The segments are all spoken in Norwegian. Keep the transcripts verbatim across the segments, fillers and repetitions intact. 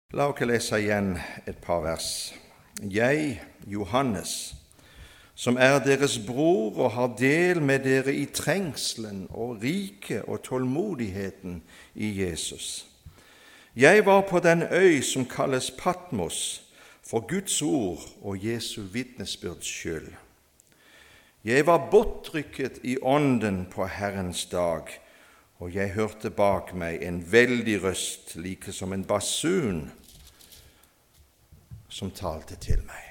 La oss lese igjen et par vers. Jeg, Johannes, som er deres bror og har del med dere i trengselen og riket og tålmodigheten i Jesus. Jeg var på den øy som kalles Patmos, for Guds ord og Jesu vitnesbyrds skyld. Jeg var bortrykket i ånden på Herrens dag, og jeg hørte bak meg en veldig røst, like som en basun, som talte til meg.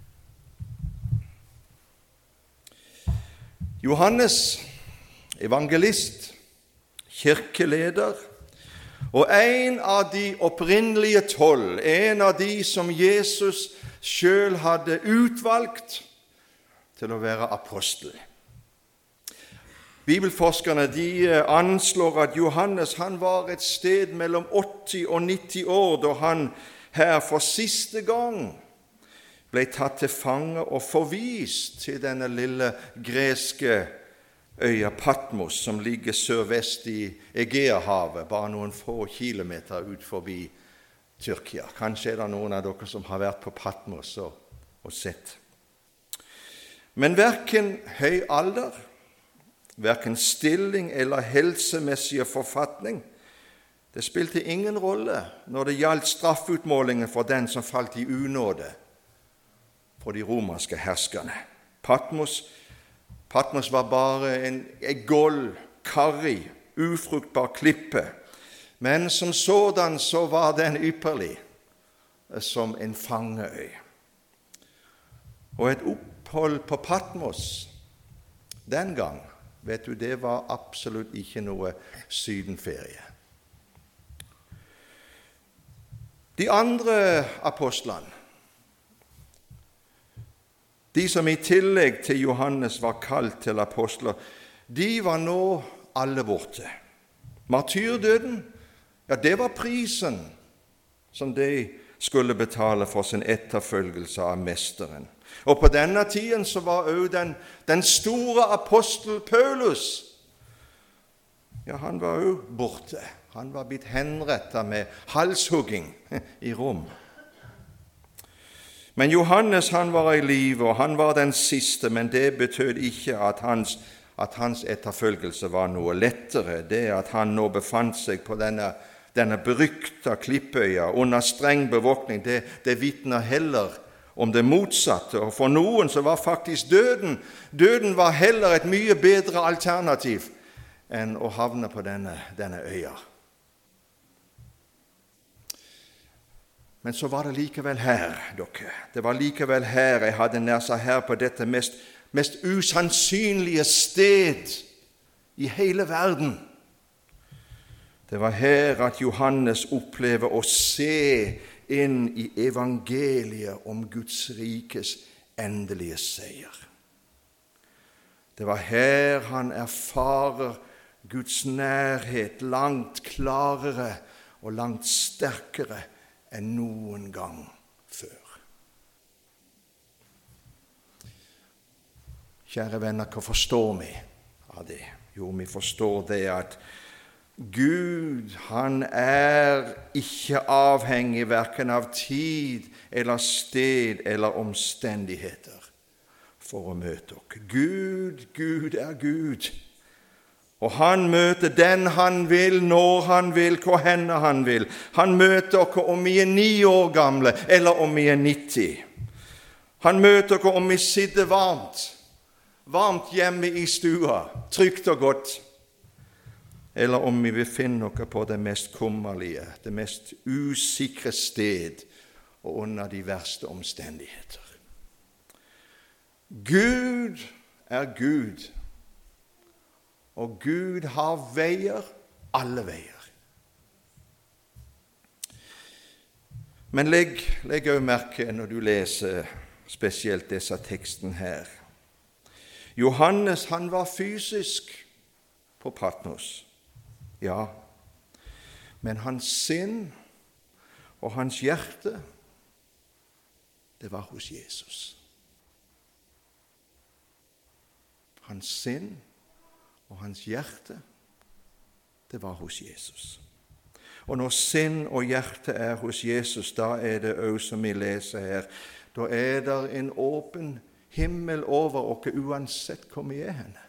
Johannes, evangelist, kirkeleder, og en av de opprinnelige tolv, en av de som Jesus selv hadde utvalgt til å være apostel. Bibelforskerne de anslår at Johannes han var et sted mellom åtti og nitti år da han her for siste gang ble tatt til fange og forvist til denne lille greske øya Patmos, som ligger sørvest i Egeahavet, bare noen få kilometer ut forbi Tyrkia. Kanskje er det noen av dere som har vært på Patmos og, og sett. Men hverken høy alder, hverken stilling eller helsemessige forfatning, det spilte ingen rolle når det gjaldt straffutmålingen for den som falt i unåde for de romerske herskerne. Patmos, Patmos var bare en, en gold, karrig, ufruktbar klippe, men som sådan så var den ypperlig som en fangeøy. Og et opphold på Patmos den gang, vet du, det var absolutt ikke noe sydenferie. De andre apostlene, de som i tillegg til Johannes var kalt til apostler, de var nå alle borte. Martyrdøden, ja, det var prisen som de skulle betale for sin etterfølgelse av mesteren. Og på denne tiden så var også den, den store apostel Paulus, ja, han var jo borte. Han var blitt henrettet med halshugging i Rom. Men Johannes han var i live, og han var den siste, men det betød ikke at hans, at hans etterfølgelse var noe lettere. Det at han nå befant seg på denne, denne berykta klippøya under streng bevåkning, det, det vitner heller om det motsatte. Og for noen så var faktisk døden, døden var heller et mye bedre alternativ enn å havne på denne, denne øya. Men så var det likevel her, dere. Det var likevel her, jeg hadde nær sagt her på dette mest, mest usannsynlige sted i hele verden. Det var her at Johannes opplever å se inn i evangeliet om Guds rikes endelige seier. Det var her han erfarer Guds nærhet langt klarere og langt sterkere enn noen gang før. Kjære venner, hva forstår vi av det? Jo, vi forstår det at Gud, han er ikke avhengig hverken av tid eller sted eller omstendigheter for å møte oss. Gud, Gud er Gud. Og han møter den han vil, når han vil, hvor henne han vil. Han møter oss om vi er ni år gamle, eller om vi er nitti. Han møter oss om vi sitter varmt, varmt hjemme i stua, trygt og godt, eller om vi befinner oss på det mest kummerlige, det mest usikre sted, og under de verste omstendigheter. Gud er Gud. Og Gud har veier, alle veier. Men legg, legg også merke når du leser spesielt disse teksten her. Johannes, han var fysisk på Patmos, ja, men hans sinn og hans hjerte, det var hos Jesus. Hans sinn og hans hjerte, det var hos Jesus. Og når sinn og hjerte er hos Jesus, da er det også som vi leser her, da er det en åpen himmel over oss uansett hvor vi er henne.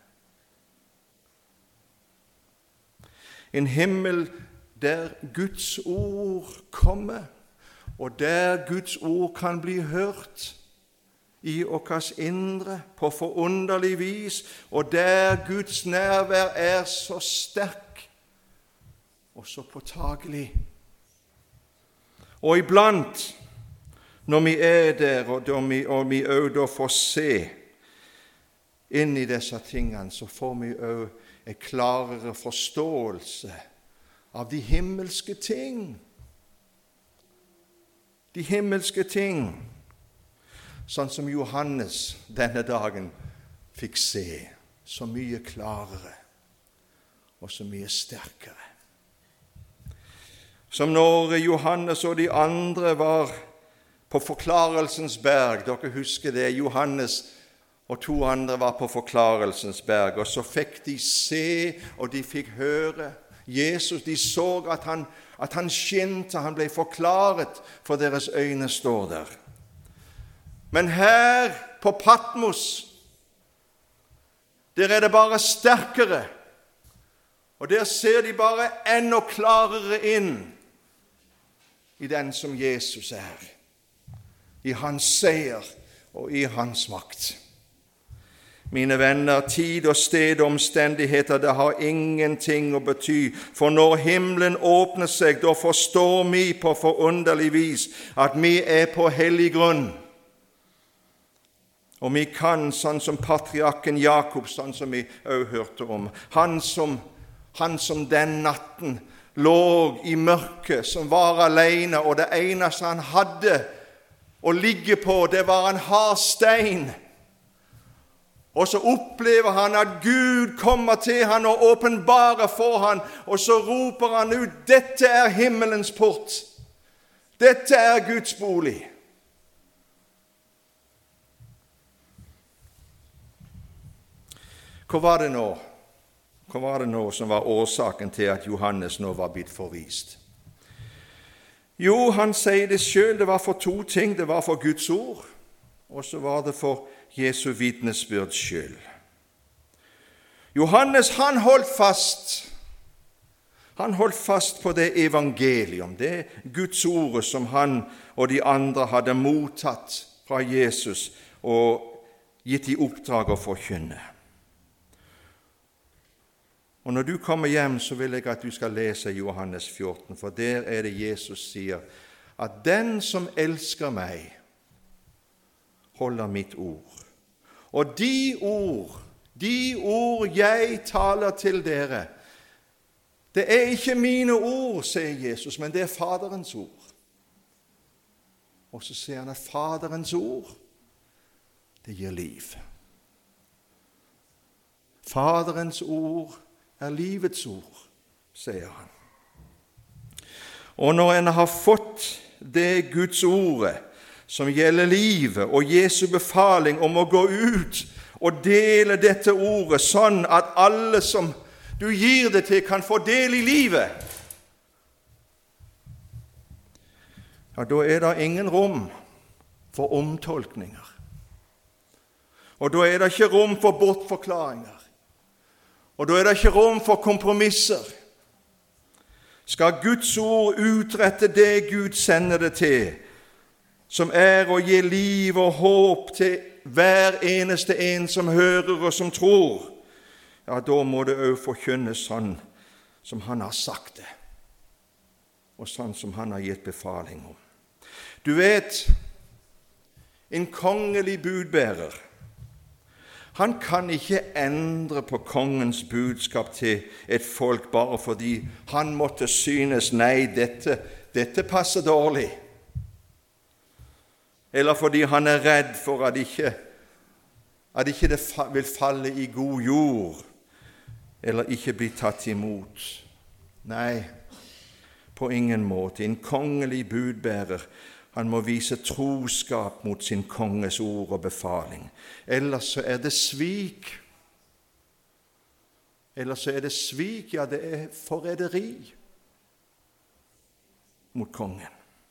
En himmel der Guds ord kommer, og der Guds ord kan bli hørt i okkars indre på forunderlig vis, og der Guds nærvær er så sterk og så påtagelig. Og iblant, når vi er der, og, da vi, og vi også da får se inn i disse tingene, så får vi også en klarere forståelse av de himmelske ting. De himmelske ting, sånn som Johannes denne dagen fikk se, så mye klarere og så mye sterkere. Som når Johannes og de andre var på Forklarelsens berg, dere husker det, Johannes og to andre var på Forklarelsens berg, og så fikk de se, og de fikk høre Jesus. De så at han, at han skinte, han ble forklaret, for deres øyne står der. Men her på Patmos, der er det bare sterkere, og der ser de bare enda klarere inn i den som Jesus er, i hans seier og i hans makt. Mine venner, tid og sted og omstendigheter, det har ingenting å bety, for når himmelen åpner seg, da forstår vi på forunderlig vis at vi er på hellig grunn. Og vi kan, sånn som patriarken Jakob, sånn som vi også hørte om, han som, han som den natten lå i mørket, som var alene, og det eneste han hadde å ligge på, det var en hard stein. Og så opplever han at Gud kommer til han og åpenbarer for han, og så roper han ut, dette er himmelens port, dette er Guds bolig. Hva var det nå? Hva var det nå som var årsaken til at Johannes nå var blitt forvist? Jo, han sier det selv, det var for to ting. Det var for Guds ord, og så var det for Jesu vitnesbyrds skyld. Johannes, han holdt fast. Han holdt fast på det evangelium, det Guds ord som han og de andre hadde mottatt fra Jesus og gitt i oppdrag å forkynne. Og når du kommer hjem, så vil jeg at du skal lese Johannes fjorten, for der er det Jesus sier at den som elsker meg, holder mitt ord. Og de ord, de ord jeg taler til dere, det er ikke mine ord, sier Jesus, men det er Faderens ord. Og så sier han at Faderens ord, det gir liv. Faderens ord er livets ord, sier han. Og når en har fått det Guds ordet, som gjelder livet og Jesu befaling om å gå ut og dele dette ordet, sånn at alle som du gir det til kan få del i livet, ja, da er det ingen rom for omtolkninger. Og da er det ikke rom for bortforklaringer. Og da er det ikke rom for kompromisser. Skal Guds ord utrette det Gud sender det til, som er å gi liv og håp til hver eneste en som hører og som tror, ja, da må det også forkynnes sånn som han har sagt det, og sånn som han har gitt befaling om. Du vet, en kongelig budbærer, han kan ikke endre på kongens budskap til et folk bare fordi han måtte synes, nei, dette, dette passer dårlig. Eller fordi han er redd for at ikke, at ikke det vil falle i god jord, eller ikke bli tatt imot. Nei, på ingen måte. En kongelig budbærer, han må vise troskap mot sin konges ord og befaling. Ellers så er det svik. Ellers så er det svik, ja, det er forræderi. mot kongen.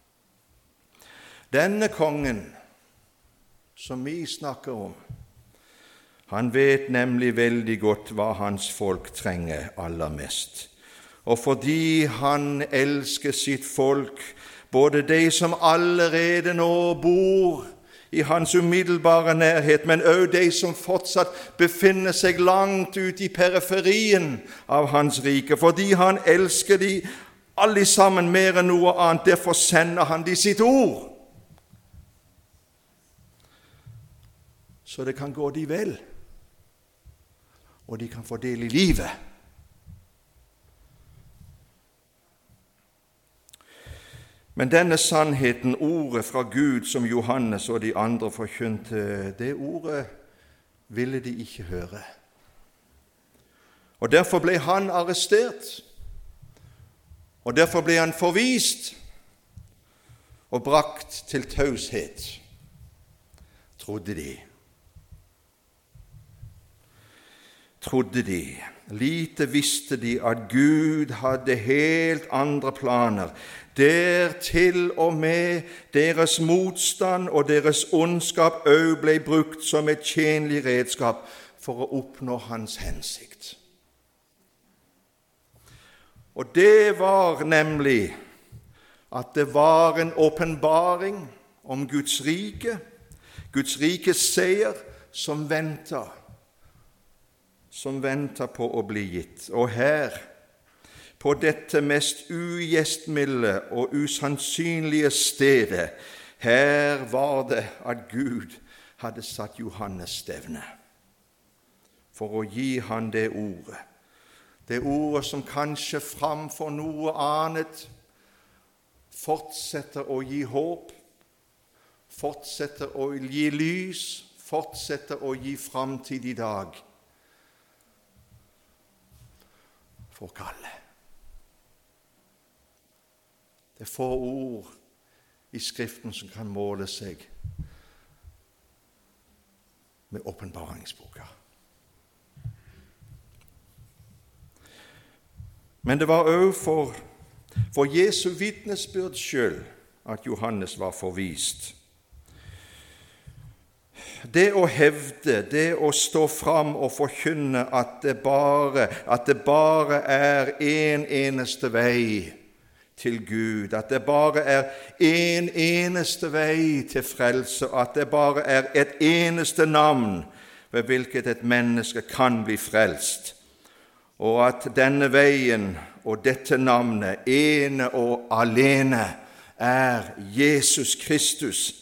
Denne kongen som vi snakker om, han vet nemlig veldig godt hva hans folk trenger aller mest. Og fordi han elsker sitt folk, både de som allerede nå bor i hans umiddelbare nærhet, men også de som fortsatt befinner seg langt ute i periferien av hans rike, fordi han elsker de alle sammen mer enn noe annet, derfor sender han de sitt ord. Så det kan gå de vel, og de kan få del i livet. Men denne sannheten, ordet fra Gud som Johannes og de andre forkynte, det ordet ville de ikke høre. Og derfor ble han arrestert, og derfor ble han forvist og brakt til taushet, trodde de. Trodde de. Lite visste de at Gud hadde helt andre planer, der til og med deres motstand og deres ondskap også ble brukt som et tjenlig redskap for å oppnå hans hensikt. Og det var nemlig at det var en åpenbaring om Guds rike, Guds rikes seier, som ventet, som ventet på å bli gitt. Og her, på dette mest ugjestmilde og usannsynlige stedet, her var det at Gud hadde satt Johannes stevne for å gi han det ordet. Det ordet som kanskje framfor noe annet fortsetter å gi håp, fortsetter å gi lys, fortsetter å gi framtid i dag for alle. Det er få ord i Skriften som kan måle seg med åpenbaringsboka. Men det var også for, for Jesu vitnesbyrd selv at Johannes var forvist. Det å hevde, det å stå fram og forkynne at det bare, at det bare er en eneste vei til Gud, at det bare er en eneste vei til frelse, at det bare er et eneste navn ved hvilket et menneske kan bli frelst, og at denne veien og dette navnet, ene og alene, er Jesus Kristus.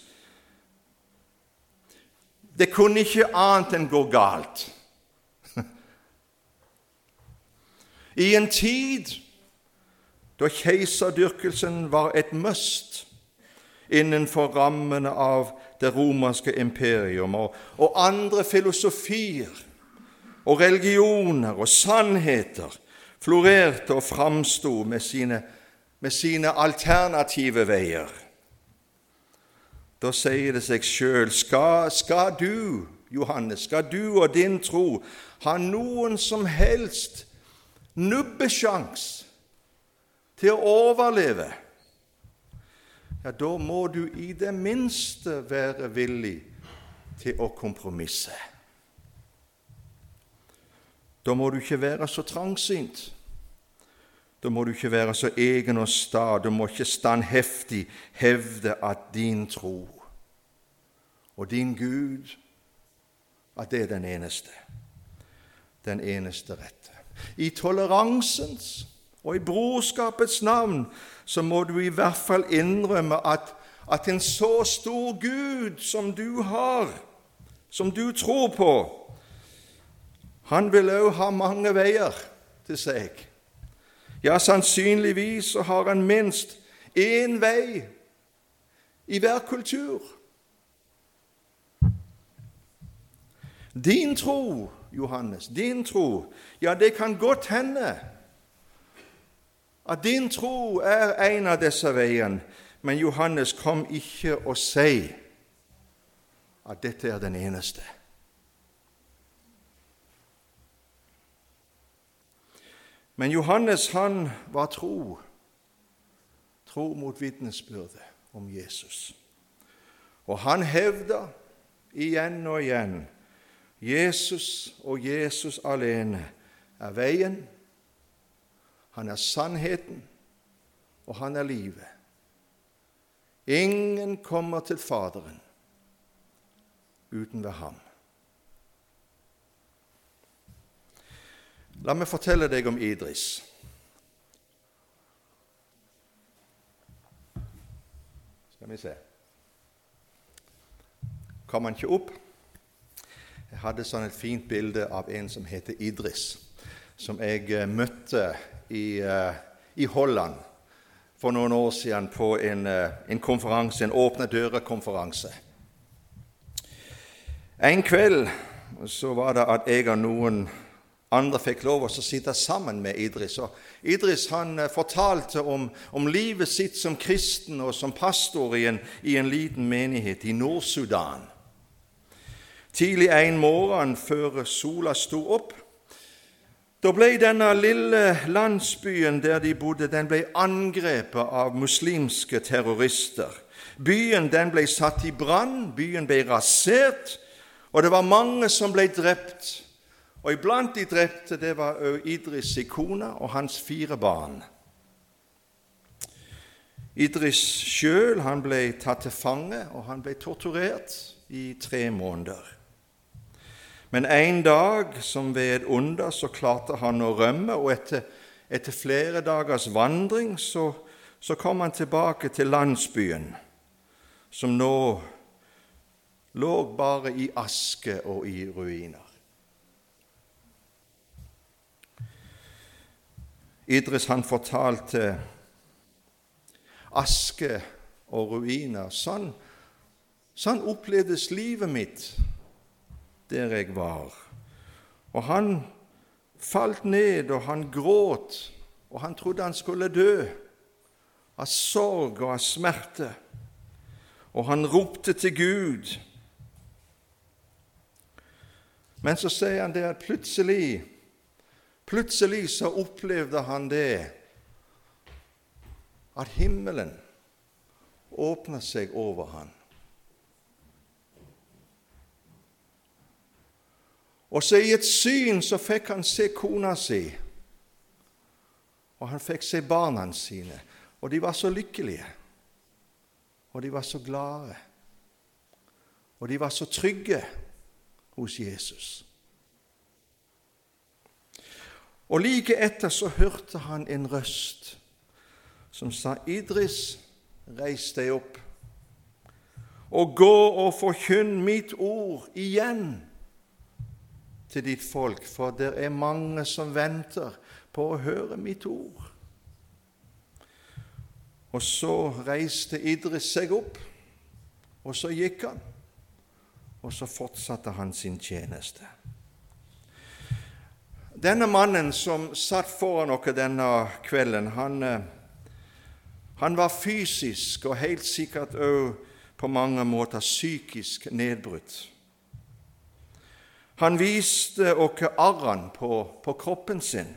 Det kunne ikke annet enn gå galt. I en tid da keiserdyrkelsen var et must innenfor rammene av det romerske imperium, og, og andre filosofier og religioner og sannheter florerte og framstod med sine, med sine alternative veier. Da sier det seg selv, skal, skal du, Johannes, skal du og din tro ha noen som helst nubbesjans til å overleve, ja, da må du i det minste være villig til å kompromisse. Da må du ikke være så trangsynt. Da må du ikke være så egen og sta. Du må ikke standheftig hevde at din tro og din Gud, at det er den eneste, den eneste rette. I toleransens og i brorskapets navn så må du i hvert fall innrømme at, at en så stor Gud som du har, som du tror på, han vil også ha mange veier til seg. Ja, sannsynligvis så har han minst én vei i hver kultur. Din tro, Johannes, din tro, ja, det kan godt hende at din tro er en av disse veiene, men Johannes kom ikke å si at dette er den eneste. Men Johannes, han var tro tro mot vitnesbyrdet om Jesus. Og han hevder igjen og igjen, Jesus og Jesus alene er veien, han er sannheten, og han er livet. Ingen kommer til Faderen uten ved ham. La meg fortelle deg om Idris. Skal vi se. Kom han ikke opp? Jeg hadde sånn et fint bilde av en som heter Idris, som jeg møtte i, uh, i Holland for noen år siden på en, uh, en konferanse, en åpne dører-konferanse. En kveld så var det at jeg og noen andre fikk lov å sitte sammen med Idris. Og Idris han uh, fortalte om, om livet sitt som kristen og som pastor i en, i en liten menighet i Nord-Sudan. Tidlig en morgen før sola sto opp, da ble denne lille landsbyen der de bodde, den ble angrepet av muslimske terrorister. Byen den ble satt i brann, byen ble rasert, og det var mange som ble drept. Og iblant de drepte, det var Idris sin kone og hans fire barn. Idris selv, han ble tatt til fange, og han ble torturert i tre måneder. Men en dag, som ved et under, så klarte han å rømme, og etter, etter flere dagers vandring, så, så kom han tilbake til landsbyen, som nå lå bare i aske og i ruiner. Idris han fortalte aske og ruiner. Sånn, sånn opplevdes livet mitt der jeg var. Og han falt ned, og han gråt, og han trodde han skulle dø av sorg og av smerte. Og han ropte til Gud. Men så sier han det at plutselig, plutselig så opplevde han det, at himmelen åpnet seg over han. Og så i et syn så fikk han se kona si, og han fikk se barna sine, og de var så lykkelige, og de var så glade, og de var så trygge hos Jesus. Og like etter så hørte han en røst som sa, Idris, reis deg opp, og gå og forkynn mitt ord igjen til ditt folk, for det er mange som venter på å høre mitt ord. Og så reiste Idris seg opp, og så gikk han, og så fortsatte han sin tjeneste. Denne mannen som satt foran oss denne kvelden, han, han var fysisk og helt sikkert også på mange måter psykisk nedbrutt. Han viste oss arren på, på kroppen sin.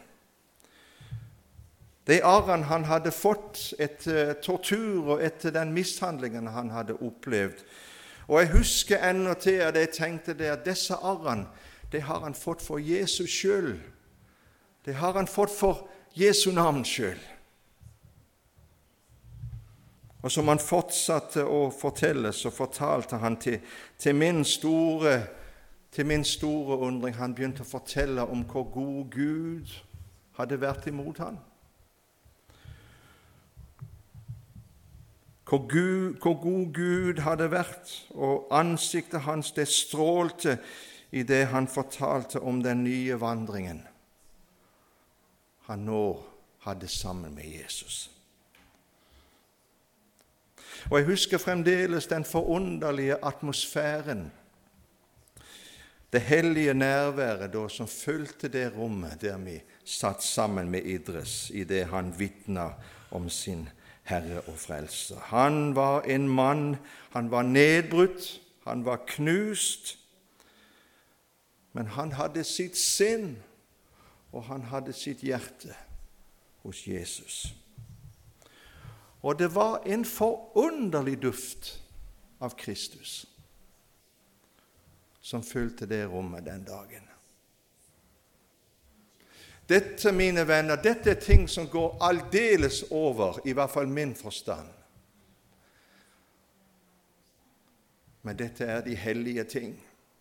De arren han hadde fått etter tortur og etter den mishandlingen han hadde opplevd. Og jeg husker ennå til at jeg tenkte det at disse arren, det har han fått for Jesus skyld. Det har han fått for Jesu navn skyld. Og som han fortsatte å fortelle, så fortalte han til, til min store Til min store undring, han begynte å fortelle om hvor god Gud hadde vært imot han. Hvor, Gud, hvor god Gud hadde vært, og ansiktet hans det strålte i det han fortalte om den nye vandringen han nå hadde sammen med Jesus. Og jeg husker fremdeles den forunderlige atmosfæren, det hellige nærværet da som fylte det rommet der vi satt sammen med Idris i det han vittnet om sin Herre og Frelser. Han var en mann, han var nedbrutt, han var knust, men han hadde sitt sinn, og han hadde sitt hjerte hos Jesus. Og det var en forunderlig duft av Kristus som fylte det rommet den dagen. Dette, mine venner, dette er ting som går aldeles over, i hvert fall min forstand. Men dette er de hellige ting.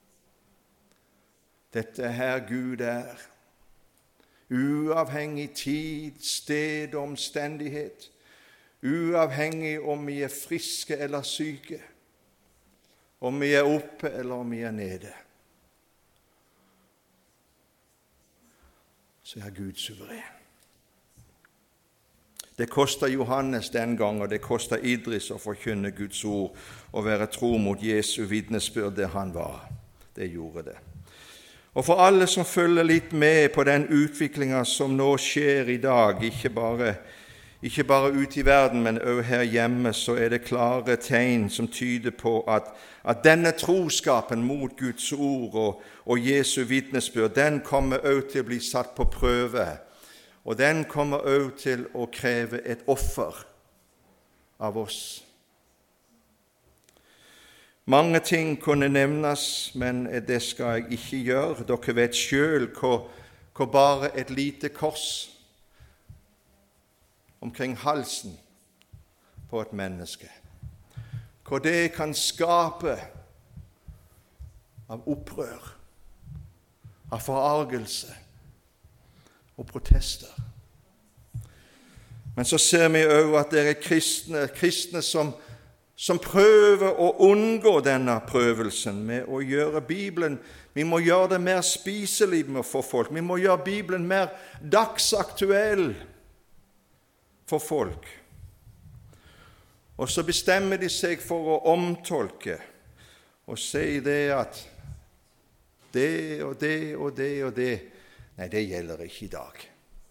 Dette er her Gud er. Uavhengig tid, sted og omstendighet. Uavhengig om vi er friske eller syke. Om vi er oppe eller om vi er nede. Så er Gud suveren. Det koster Johannes den gang, og det koster Idris å forkynne Guds ord og være tro mot Jesu vitnesbyrd det han var. Det gjorde det. Og for alle som følger litt med på den utviklingen som nå skjer i dag, ikke bare, ikke bare ute i verden, men også her hjemme, så er det klare tegn som tyder på at, at denne troskapen mot Guds ord og, og Jesu vitnesbyrd, den kommer også til å bli satt på prøve. Og den kommer også til å kreve et offer av oss. Mange ting kunne nevnes, men det skal jeg ikke gjøre. Dere vet selv hvor, hvor bare et lite kors omkring halsen på et menneske, hvor det kan skape av opprør, av forargelse og protester. Men så ser vi også at det er kristne, kristne som, som prøver å unngå denne prøvelsen med å gjøre Bibelen, vi må gjøre det mer spiselig for folk, vi må gjøre Bibelen mer dagsaktuell for folk. Og så bestemmer de seg for å omtolke og si det at det og det og det og det, nei, det gjelder ikke i dag.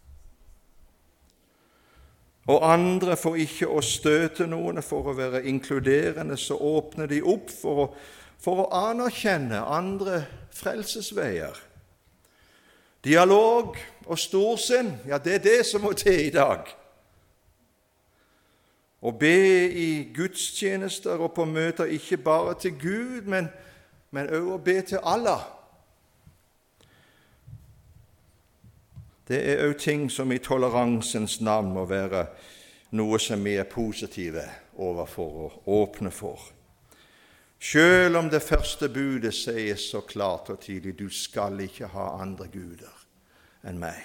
Og andre, for ikke å støte noen, for å være inkluderende, så åpner de opp for å, for å anerkjenne andre frelsesveier. Dialog og storsinn, ja, det er det som må til i dag. Å be i gudstjenester og på møter ikke bare til Gud, men, men også å be til Allah. Det er også ting som i toleransens navn må være noe som vi er positive overfor og åpne for. Selv om det første budet sier så klart og tydelig, du skal ikke ha andre guder enn meg.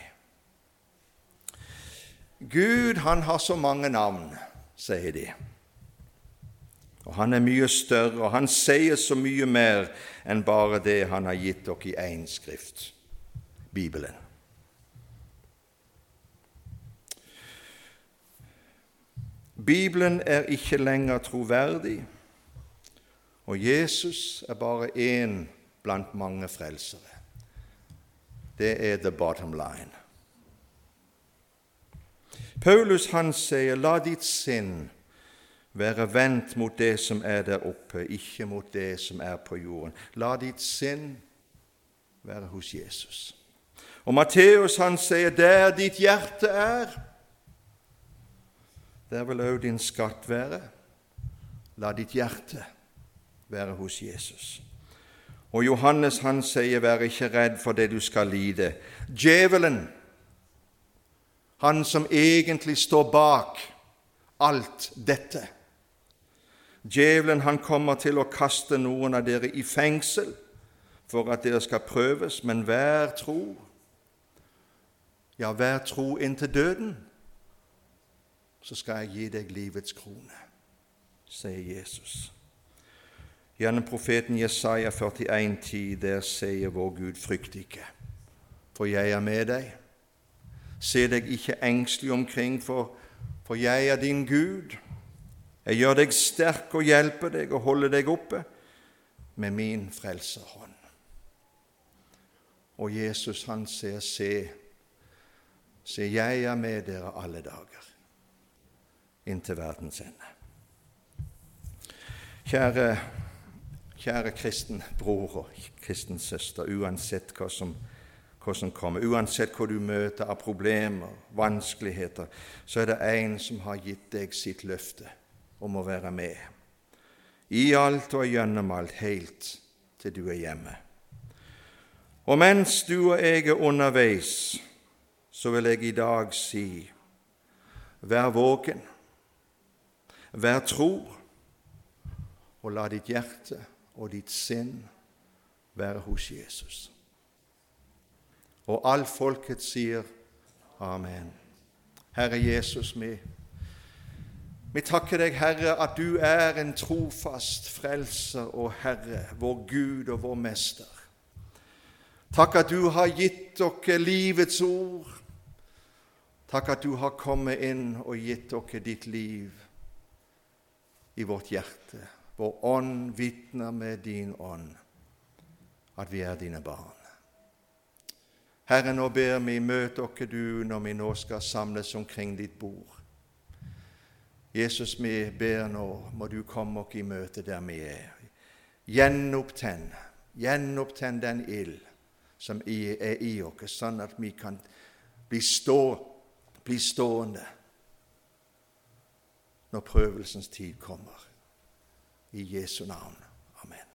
Gud, han har så mange navn, sier de. Og han er mye større, og han sier så mye mer enn bare det han har gitt dere i en skrift, Bibelen. Bibelen er ikke lenger troverdig, og Jesus er bare en blant mange frelsere. Det er the bottom line. Paulus han sier, la ditt sinn være vendt mot det som er der oppe, ikke mot det som er på jorden. La ditt sinn være hos Jesus. Og Matteus han sier, der ditt hjerte er, der vil også din skatt være. La ditt hjerte være hos Jesus. Og Johannes han sier, vær ikke redd for det du skal lide. Djevelen, han som egentlig står bak alt dette. Djevelen han kommer til å kaste noen av dere i fengsel for at dere skal prøves, men vær tro. Ja, vær tro inntil døden. Så skal jeg gi deg livets krone, sier Jesus. Gjennom profeten Jesaja førtien ti, der sier vår Gud, frykt ikke, for jeg er med deg. Se deg ikke engstelig omkring, for, for jeg er din Gud. Jeg gjør deg sterk og hjelper deg og holder deg oppe med min frelserhånd. Og Jesus han sier, se, se jeg er med dere alle dager, inntil verdens ende. Kjære, kjære kristen bror og kristen søster, uansett hva som, hvordan kommer. Uansett hva du møter av problemer, vanskeligheter, så er det en som har gitt deg sitt løfte om å være med. I alt og gjennom alt, helt til du er hjemme. Og mens du og jeg er underveis, så vil jeg i dag si, vær våken, vær tro, og la ditt hjerte og ditt sinn være hos Jesus. Og all folket sier amen. Herre Jesus, vi, vi takker deg, Herre, at du er en trofast frelser og Herre, vår Gud og vår Mester. Takk at du har gitt dere livets ord. Takk at du har kommet inn og gitt dere ditt liv i vårt hjerte. Vår ånd vitner med din ånd at vi er dine barn. Herre, nå ber vi, møt dere du når vi nå skal samles omkring ditt bord. Jesus, vi ber nå, må du komme oss i møte der vi er. Gjenopptenn, gjenopptenn den ild som er i oss, sånn at vi kan bli, stå, bli stående når prøvelsens tid kommer. I Jesu navn. Amen.